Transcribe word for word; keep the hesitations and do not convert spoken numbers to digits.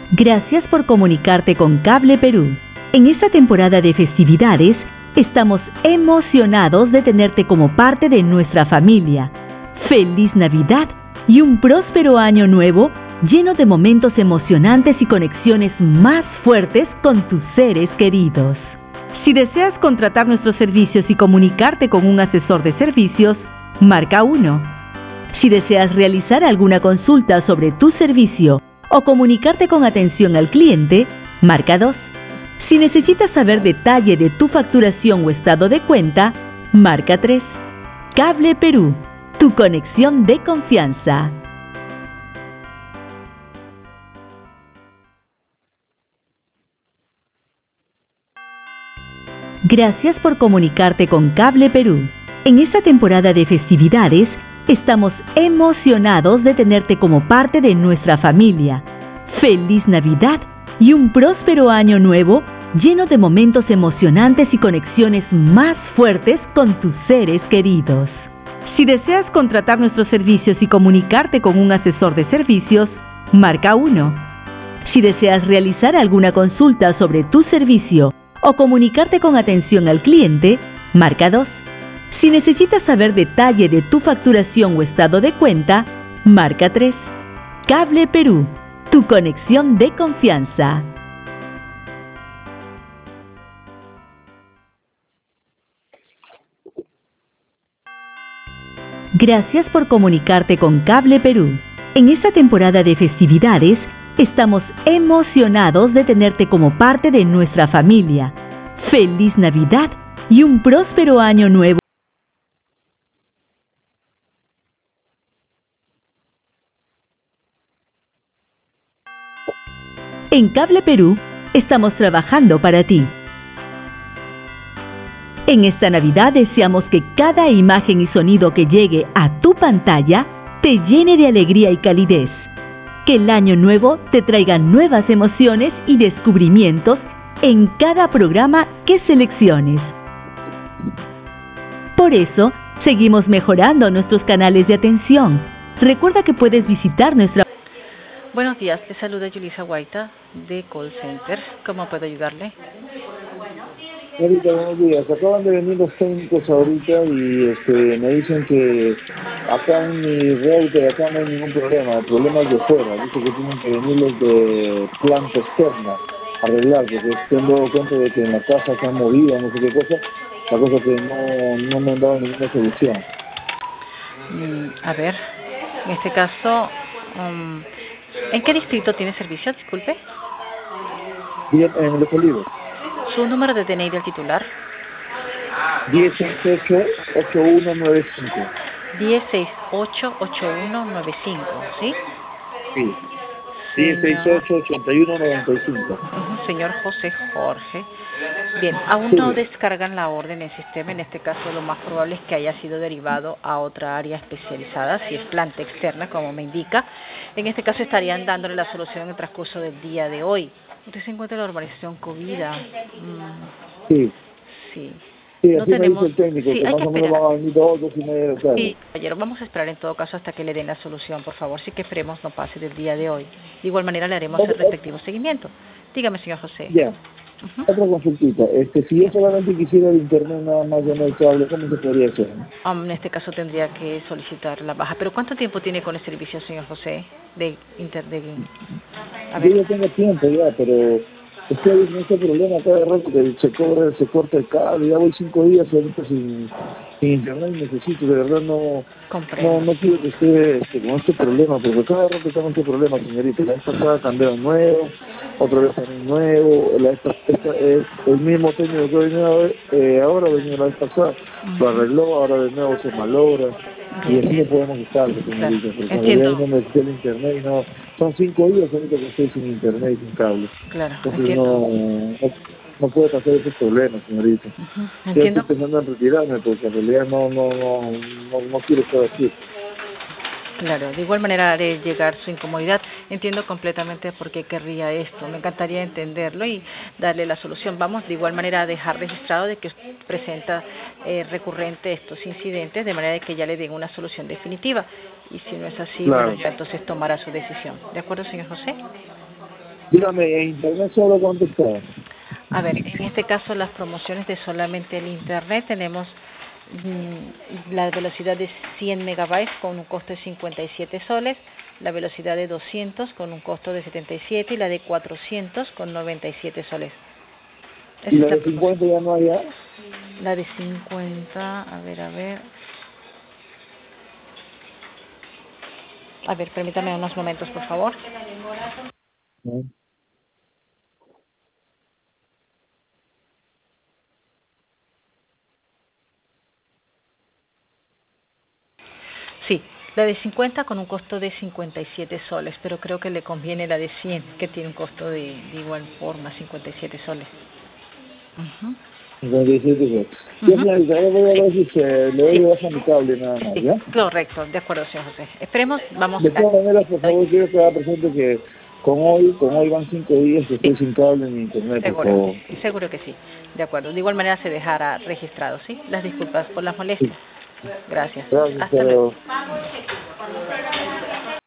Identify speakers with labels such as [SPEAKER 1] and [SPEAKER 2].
[SPEAKER 1] Gracias por comunicarte con Cable Perú. En esta temporada de festividades, estamos emocionados de tenerte como parte de nuestra familia. ¡Feliz Navidad y un próspero año nuevo lleno de momentos emocionantes y conexiones más fuertes con tus seres queridos! Si deseas contratar nuestros servicios y comunicarte con un asesor de servicios, marca uno. Si deseas realizar alguna consulta sobre tu servicio o comunicarte con atención al cliente, marca dos. Si necesitas saber detalle de tu facturación o estado de cuenta, marca tres. Cable Perú, tu conexión de confianza. Gracias por comunicarte con Cable Perú. En esta temporada de festividades, estamos emocionados de tenerte como parte de nuestra familia. ¡Feliz Navidad y un próspero año nuevo lleno de momentos emocionantes y conexiones más fuertes con tus seres queridos! Si deseas contratar nuestros servicios y comunicarte con un asesor de servicios, marca uno. Si deseas realizar alguna consulta sobre tu servicio o comunicarte con atención al cliente, marca dos. Si necesitas saber detalle de tu facturación o estado de cuenta, marca tres. Cable Perú, tu conexión de confianza. Gracias por comunicarte con Cable Perú. En esta temporada de festividades, estamos emocionados de tenerte como parte de nuestra familia. ¡Feliz Navidad y un próspero año nuevo! En Cable Perú, estamos trabajando para ti. En esta Navidad deseamos que cada imagen y sonido que llegue a tu pantalla te llene de alegría y calidez. Que el año nuevo te traiga nuevas emociones y descubrimientos en cada programa que selecciones. Por eso, seguimos mejorando nuestros canales de atención. Recuerda que puedes visitar nuestra...
[SPEAKER 2] Buenos días, te saluda Yulisa Guaita de Call Center. ¿Cómo puedo ayudarle?
[SPEAKER 3] Señorita, buenos días. Acaban de venir los técnicos ahorita y este, me dicen que acá en mi router acá no hay ningún problema. El problema es de fuera. Dice que tienen que venir los de planta externa a arreglar, porque tengo cuenta de que en la casa se han movido, no sé qué cosa. La cosa que no, no me han dado ninguna solución.
[SPEAKER 2] Mm, a ver, en este caso, um, ¿en qué distrito tiene servicio? Disculpe.
[SPEAKER 3] Bien, en Los Olivos.
[SPEAKER 2] ¿Su número de D N I del titular?
[SPEAKER 3] diez seis ocho, ocho uno nueve cinco.
[SPEAKER 2] diez seis ocho, ocho uno nueve cinco, ¿sí?
[SPEAKER 3] Sí. diez seis ocho, ocho uno nueve cinco.
[SPEAKER 2] Uh-huh, señor José Jorge. Bien, aún
[SPEAKER 3] Sí.
[SPEAKER 2] no descargan la orden en sistema. En este caso, lo más probable es que haya sido derivado a otra área especializada, si es planta externa, como me indica. En este caso, estarían dándole la solución en el transcurso del día de hoy. ¿Usted se encuentra en la urbanización Covida? Mm,
[SPEAKER 3] Sí.
[SPEAKER 2] sí.
[SPEAKER 3] Sí,
[SPEAKER 2] No
[SPEAKER 3] así me
[SPEAKER 2] tenemos...
[SPEAKER 3] dice el técnico,
[SPEAKER 2] sí,
[SPEAKER 3] que
[SPEAKER 2] hay
[SPEAKER 3] más
[SPEAKER 2] que
[SPEAKER 3] o menos
[SPEAKER 2] esperar.
[SPEAKER 3] van a venir dos, dos y media de la tarde.
[SPEAKER 2] Sí, caballero, vamos a esperar en todo caso hasta que le den la solución, por favor. Sí que esperemos no pase del día de hoy. De igual manera le haremos el respectivo seguimiento. Dígame, señor José.
[SPEAKER 3] Ya.
[SPEAKER 2] Uh-huh.
[SPEAKER 3] Otra consultita. Este, si yo solamente quisiera el internet nada más de no el cable, ¿cómo se podría hacer?
[SPEAKER 2] Um, en este caso tendría que solicitar la baja. ¿Pero cuánto tiempo tiene con el servicio, señor José? De inter... De... A ver.
[SPEAKER 3] Yo ya tengo tiempo ya, pero estoy con este problema cada rato que se cobra, se corta el cable. Ya voy cinco días ahorita sin, sin internet y necesito, de verdad no...
[SPEAKER 2] Comprendo.
[SPEAKER 3] No, no quiero que esté este, con este problema, porque cada rato tengo este problema, señorita. La vez pasada cambiaron nuevo, otra vez también nuevo, la vez pasada, eh, el mismo técnico que ha venido eh, ahora, venía la vez pasada, lo arregló, ahora de nuevo se malogra, y así no podemos estar, señorita, porque cuando ya no me necesita el internet, y no, son cinco días ahorita que estoy sin internet y sin cable.
[SPEAKER 2] Claro,
[SPEAKER 3] entonces
[SPEAKER 2] entiendo.
[SPEAKER 3] no, no, no puede pasar ese problema, señorita.
[SPEAKER 2] Uh-huh.
[SPEAKER 3] Yo
[SPEAKER 2] Entiendo.
[SPEAKER 3] estoy pensando en retirarme, porque en realidad no, no, no, no, no quiero estar aquí.
[SPEAKER 2] Claro, de igual manera haré llegar su incomodidad. Entiendo completamente por qué querría esto. Me encantaría entenderlo y darle la solución. Vamos de igual manera a dejar registrado de que presenta eh, recurrente estos incidentes, de manera de que ya le den una solución definitiva. Y si no es así,
[SPEAKER 3] Claro.
[SPEAKER 2] bueno, ya entonces tomará su decisión. ¿De acuerdo, señor José?
[SPEAKER 3] Dígame, ¿en internet solo cuánto está?
[SPEAKER 2] A ver, en este caso las promociones de solamente el internet tenemos mmm, la velocidad de cien megabytes con un costo de cincuenta y siete soles, la velocidad de doscientos con un costo de setenta y siete y la de cuatrocientos con noventa y siete soles.
[SPEAKER 3] ¿Y la de cincuenta ya no hay ya?
[SPEAKER 2] La de cincuenta, a ver, a ver. A ver, permítame unos momentos, por favor.
[SPEAKER 3] ¿No?
[SPEAKER 2] Sí, la de cincuenta con un costo de cincuenta y siete soles, pero creo que le conviene la de cien, que tiene un costo de, de igual forma, cincuenta y siete soles. Uh-huh.
[SPEAKER 3] cincuenta y siete soles.
[SPEAKER 2] Uh-huh.
[SPEAKER 3] Yo, señorita, ahora voy a ver si se le doy baja mi cable nada más, ¿ya?
[SPEAKER 2] Correcto, de acuerdo, señor José. Esperemos, vamos
[SPEAKER 3] De todas maneras, por favor, quiero que haga presente que con hoy, con hoy van cinco días que estoy sin cable ni internet,
[SPEAKER 2] seguro,
[SPEAKER 3] por favor.
[SPEAKER 2] Seguro que sí, de acuerdo. De igual manera se dejará registrado, ¿sí? Las disculpas por las molestias. Gracias.
[SPEAKER 3] Gracias,
[SPEAKER 2] Hasta luego.